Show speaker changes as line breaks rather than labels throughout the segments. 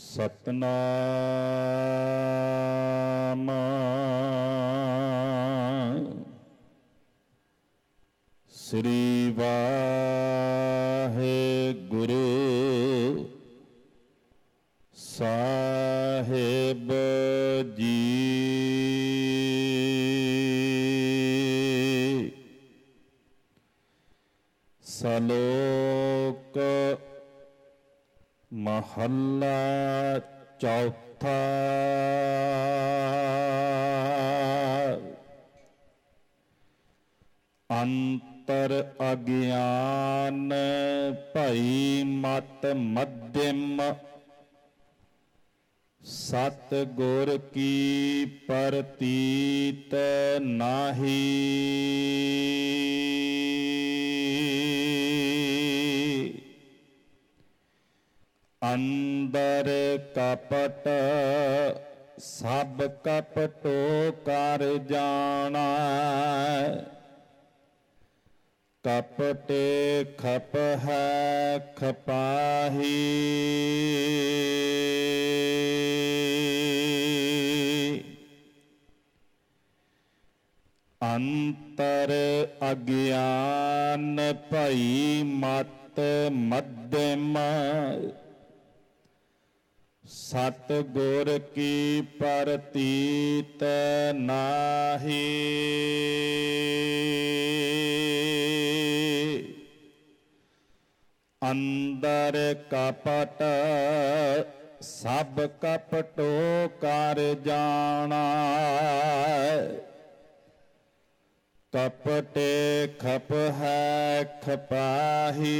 ਸਤਨਾਮ ਸ੍ਰੀ ਵਾਹਿਗੁਰੂ ਸਾਹਿਬ ਜੀ। ਸ਼ਲੋਕ ਮਹੱਲਾ ਚੌਥਾ। ਅੰਤਰ ਅਗਿਆਨ ਭਈ ਮਤ ਮਧਿਮ, ਸਤਿਗੁਰ ਕੀ ਪ੍ਰਤੀਤ ਨਾਹੀ। ਅੰਦਰ ਕਪਟ ਸਭ ਕਪਟੋ ਕਰ ਜਾਣਾ, ਕਪਟੇ ਖਪ ਹੈ ਖਪਾਹੀ। ਅੰਤਰ ਅਗਿਆਨ ਭਈ ਮਤ ਮਧਿਮ, ਸਤਿਗੁਰ ਕੀ ਪ੍ਰਤੀਤ ਨਾਹੀ। ਅੰਦਰ ਕਪਟ ਸਭ ਕਪਟੋ ਕਰ ਜਾਣਾ, ਕਪਟੇ ਖਪ ਹੈ ਖਪਾਹੀ।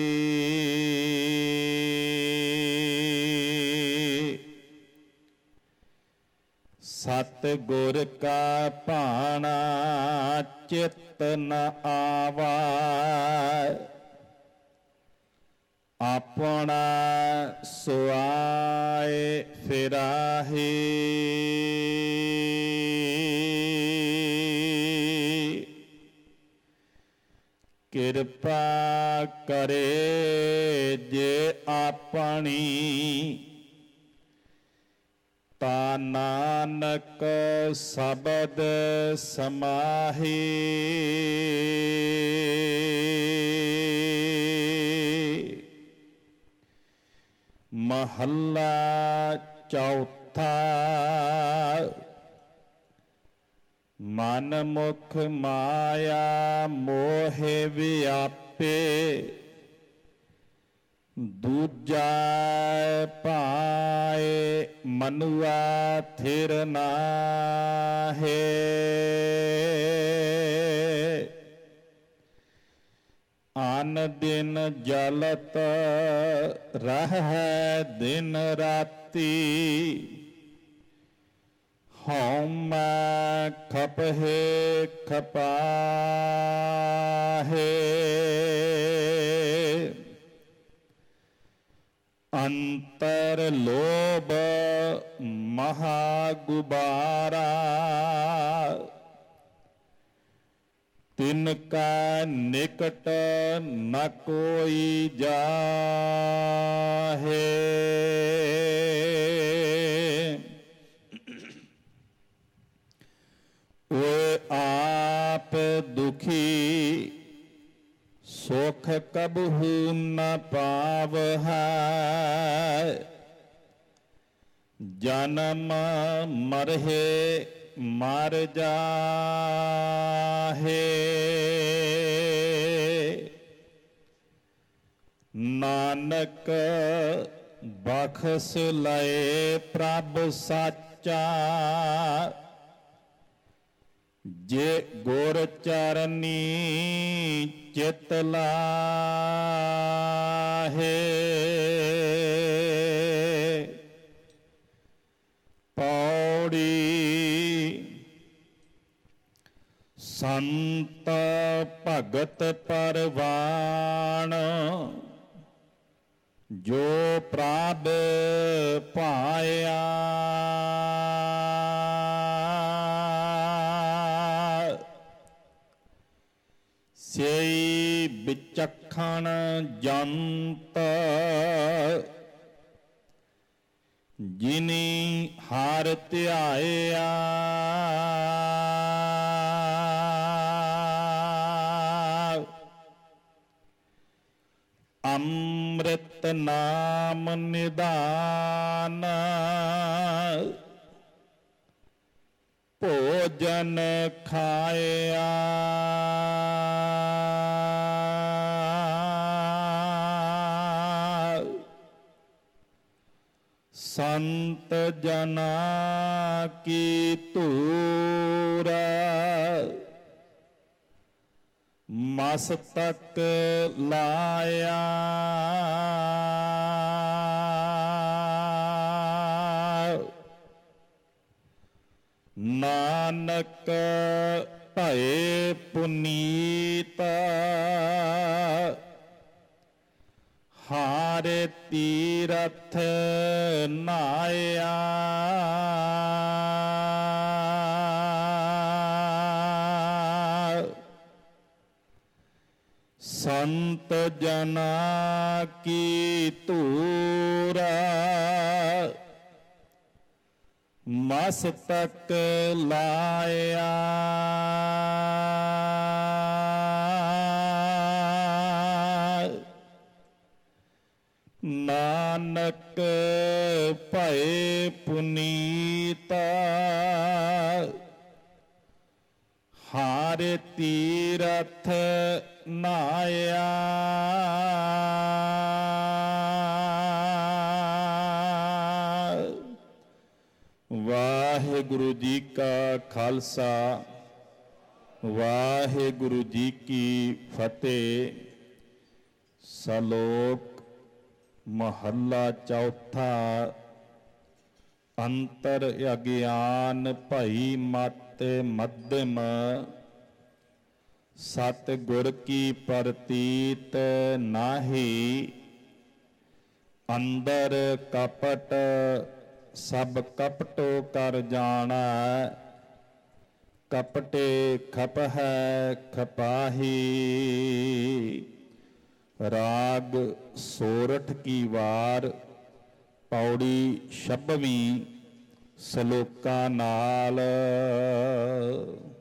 ਸਤਿਗੁਰ ਕਾ ਭਾਣਾ ਚਿਤ ਨ ਆਵਾ, ਆਪਣਾ ਸੁਆਏ ਫਿਰਾਹੀ। ਕਿਰਪਾ ਕਰੇ ਜੇ ਆਪਣੀ, ਤਾ ਨਾਨਕ ਸ਼ਬਦ ਸਮਾਹੀ। ਮਹੱਲਾ ਚੌਥਾ। ਮਨ ਮੁਖ ਮਾਇਆ ਮੋਹਿ ਵਿਆਪੇ, ਦੂਜਾ ਪਾਏ ਮਨੁਆ ਥਿਰ ਨਾਹੇ। ਆਨ ਦਿਨ ਜਲਤ ਰਹਿ ਦਿਨ ਰਾਤੀ, ਹਉਮੈ ਖਪਹਿ ਖਪਾਹੇ। ਅੰਤਰ ਲੋਭ ਮਹਾ ਗੁਬਾਰਾ, ਤਿਨ ਕਾ ਨਿਕਟ ਨ ਕੋਈ ਜਾਹੇ। ਓਏ ਆਪ ਦੁਖੀ ਸੁਖ ਕਬਹੂ ਨ ਪਾਵਹਿ, ਜਨਮ ਮਰਹਿ ਮਰ ਜਾਹੇ। ਨਾਨਕ ਬਖਸ਼ ਲਏ ਪ੍ਰਭ ਸਾਚਾ, ਜੇ ਗੁਰ ਚਰਨੀ ਚਿਤ ਲਾਹੇ। ਪੌੜੀ। ਸੰਤ ਭਗਤ ਪਰਵਾਣ, ਜੋ ਪ੍ਰਭ ਪਾਇਆ। ਸਈ ਵਿਚਖਣ ਜੰਤ, ਜਿਨੀ ਹਰਿ ਧਿਆਇਆ ਅੰਮ੍ਰਿਤ ਨਾਮ ਨਿਧਾਨ ਭੋਜਨ ਖਾਇਆ ਸੰਤ ਜਨਾ ਕੀ ਧੂਰ ਮਸਤਕ ਲਾਇਆ ਨਾਨਕ ਭਏ ਪੁਨੀਤ ਹਾਰੇ ਤੀਰਥ ਨਾਇਆ ਸੰਤ ਜਨਾ ਕੀ ਧੂਰ ਮਸਤਕ ਲਾਇਆ ਨਾਨਕ ਭਏ ਪੁਨੀਤ ਹਾਰੇ ਤੀਰਥ ਨਾਇਆ ਵਾਹਿਗੁਰੂ ਜੀ ਕਾ ਖਾਲਸਾ ਵਾਹਿਗੁਰੂ ਜੀ ਕੀ ਫਤਿਹ। ਸ਼ਲੋਕ ਮਹੱਲਾ ਚੌਥਾ। ਅੰਤਰ ਅਗਿਆਨ ਭਈ ਮਤ ਮੱਧਮ ਸਤ ਗੁਰ ਕੀ ਪ੍ਰਤੀਤ ਨਾਹੀ ਅੰਦਰ ਕਪਟ ਸਭ ਕਪਟੋ ਕਰ ਜਾਣਾ ਕਪਟੇ ਖਪ ਹੈ ਖਪਾਹੀ। ਰਾਗ ਸੋਰਠ ਕੀ ਵਾਰ ਪੌੜੀ 26 ਸ਼ਲੋਕਾਂ ਨਾਲ।